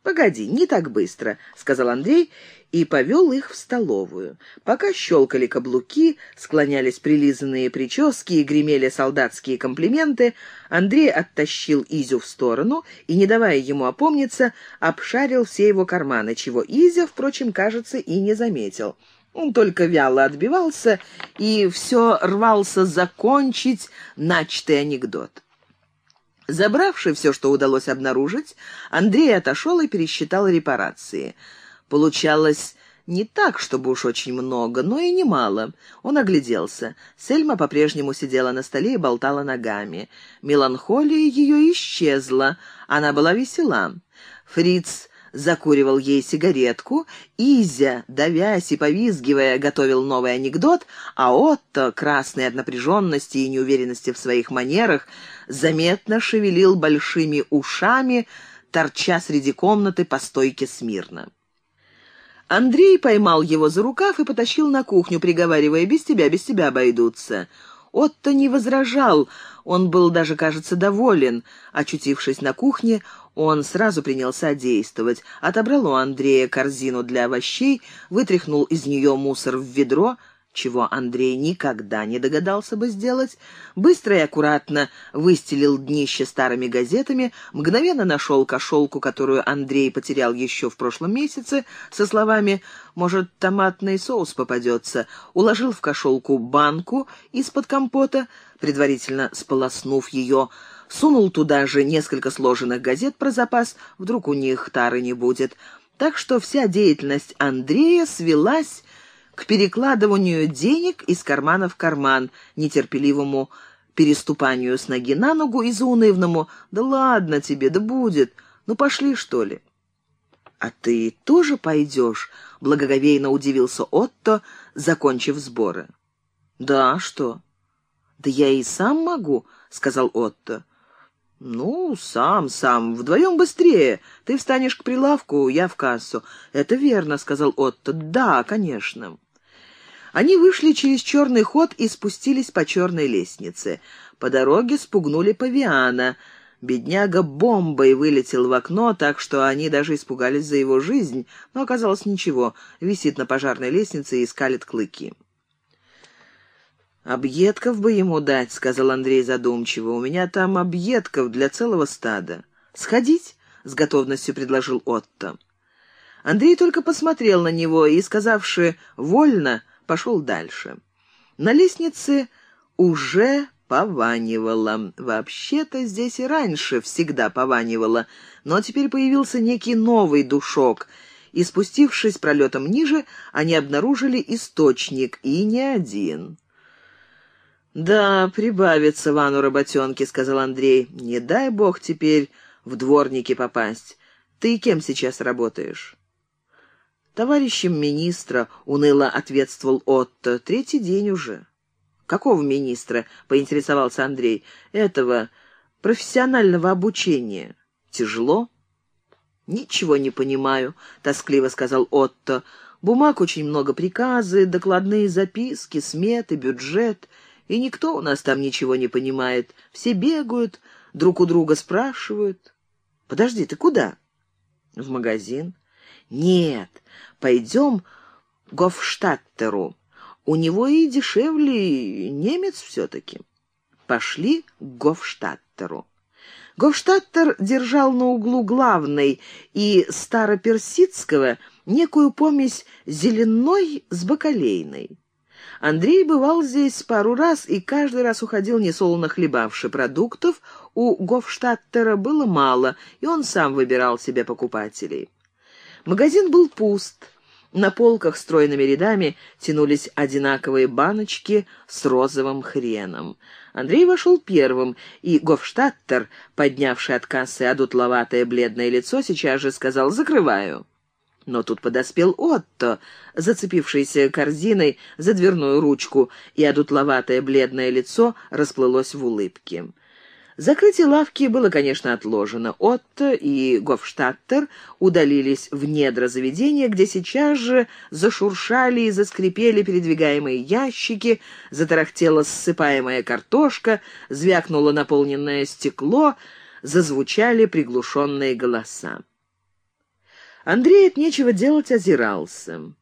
«Погоди, не так быстро», — сказал Андрей и повел их в столовую. Пока щелкали каблуки, склонялись прилизанные прически и гремели солдатские комплименты, Андрей оттащил Изю в сторону и, не давая ему опомниться, обшарил все его карманы, чего Изя, впрочем, кажется, и не заметил. Он только вяло отбивался и все рвался закончить начатый анекдот. Забравши все, что удалось обнаружить, Андрей отошел и пересчитал репарации. Получалось не так, чтобы уж очень много, но и немало. Он огляделся. Сельма по-прежнему сидела на столе и болтала ногами. Меланхолия ее исчезла, она была весела. Фриц закуривал ей сигаретку, Изя, давясь и повизгивая, готовил новый анекдот, а Отто, красный от напряженности и неуверенности в своих манерах, заметно шевелил большими ушами, торча среди комнаты по стойке смирно. Андрей поймал его за рукав и потащил на кухню, приговаривая: без тебя обойдутся». Отто не возражал, он был даже, кажется, доволен. Очутившись на кухне, он сразу принялся действовать. Отобрал у Андрея корзину для овощей, вытряхнул из нее мусор в ведро, чего Андрей никогда не догадался бы сделать, быстро и аккуратно выстелил днище старыми газетами, мгновенно нашел кошелку, которую Андрей потерял еще в прошлом месяце, со словами «может, томатный соус попадется», уложил в кошелку банку из-под компота, предварительно сполоснув ее, сунул туда же несколько сложенных газет про запас, вдруг у них тары не будет. Так что вся деятельность Андрея свелась к перекладыванию денег из кармана в карман, нетерпеливому переступанию с ноги на ногу и заунывному «да ладно тебе, да будет, ну пошли, что ли». «А ты тоже пойдешь?» — благоговейно удивился Отто, закончив сборы. «Да, что?» «Да я и сам могу», — сказал Отто. «Ну, сам, вдвоем быстрее. Ты встанешь к прилавку, я в кассу». «Это верно», — сказал Отто. «Да, конечно». Они вышли через черный ход и спустились по черной лестнице. По дороге спугнули павиана. Бедняга бомбой вылетел в окно, так что они даже испугались за его жизнь, но оказалось ничего, висит на пожарной лестнице и скалит клыки. «Объедков бы ему дать», — сказал Андрей задумчиво. «У меня там объедков для целого стада». «Сходить?» — с готовностью предложил Отто. Андрей только посмотрел на него и, сказавши «вольно», пошел дальше. На лестнице уже пованивало. Вообще-то здесь и раньше всегда пованивало, но теперь появился некий новый душок, и, спустившись пролетом ниже, они обнаружили источник, и не один. «Да, прибавится Вану работенки», — сказал Андрей. «Не дай бог теперь в дворники попасть. Ты кем сейчас работаешь?» «Товарищем министра», — уныло ответствовал Отто. «3-й день уже». «Какого министра?» — поинтересовался Андрей. «Этого профессионального обучения. Тяжело?» «Ничего не понимаю», — тоскливо сказал Отто. «Бумаг очень много, приказы, докладные записки, сметы, бюджет. И никто у нас там ничего не понимает. Все бегают, друг у друга спрашивают». «Подожди, ты куда?» «В магазин». «Нет, пойдем к Гофштадтеру. У него и дешевле, немец все-таки». Пошли к Гофштадтеру. Гофштадтер держал на углу Главной и Староперсидского некую помесь зеленой с бакалейной. Андрей бывал здесь пару раз и каждый раз уходил несолоно хлебавши. Продуктов у Гофштадтера было мало, и он сам выбирал себе покупателей. Магазин был пуст. На полках стройными рядами тянулись одинаковые баночки с розовым хреном. Андрей вошел первым, и Гофштадтер, поднявший от кассы одутловатое бледное лицо, сейчас же сказал «закрываю». Но тут подоспел Отто, зацепившийся корзиной за дверную ручку, и одутловатое бледное лицо расплылось в улыбке. Закрытие лавки было, конечно, отложено. Отто и Гофштадтер удалились в недра заведения, где сейчас же зашуршали и заскрипели передвигаемые ящики, затарахтела ссыпаемая картошка, звякнуло наполненное стекло, зазвучали приглушенные голоса. Андрей от нечего делать озирался.